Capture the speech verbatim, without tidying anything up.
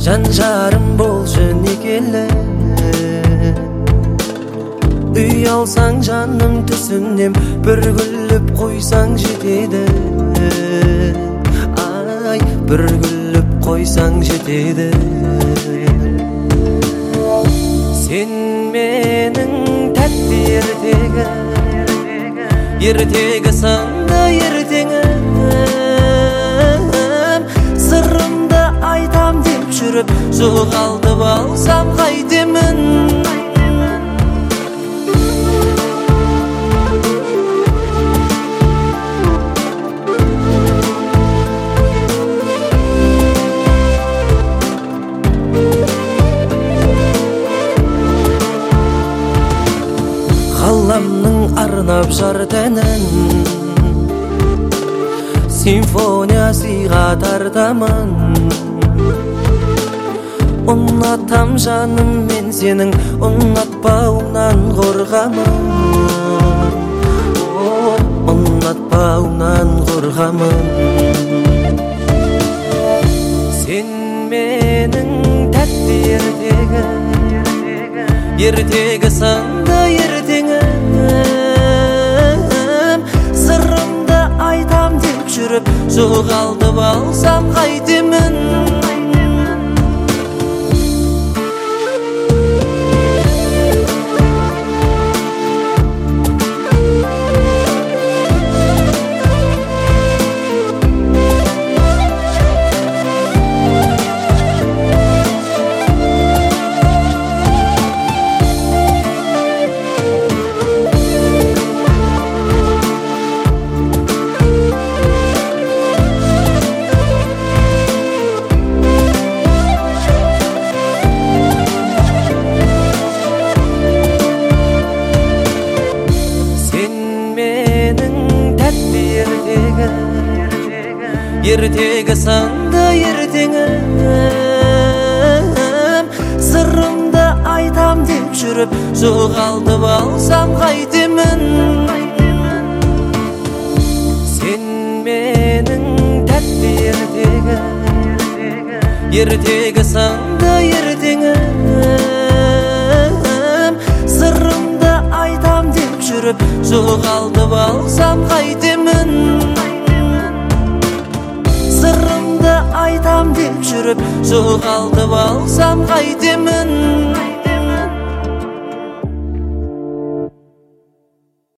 жан жарым болчу никеле. Үй алсаң жаным түсінем, бір күліп қойсаң жетеді. Ай, бір күліп қойсаң жетеді. Сен менің тәтті ертегі, ертегі сынды ертеңім. Сырымды айтам деп жүріп, жоғалтып алсам қайтемін. Қаламның арнап жар тәнін, симфония сыйға тартамын. Ұнатам жаным мен сенің, ұнатпауыңнан қорғамын. Ұнатпауыңнан қорғамын. Сен менің тәтті ертегі, ертегі сынды ертеңім. Сырымды айтам деп жүріп, жоғалтып алсам қайтемін. Ертегі сынды ертеңім. Сырымды айтам деп жүріп, жоғалтып алсам қайтемін. Сен менің тәтті ертегі, ертегі сынды ертеңім. Сырымды айтам деп жүріп, жоғалтып алсам қайтемін. Сырымды айтам деп жүріп, жоғалтып алсам қайтемін.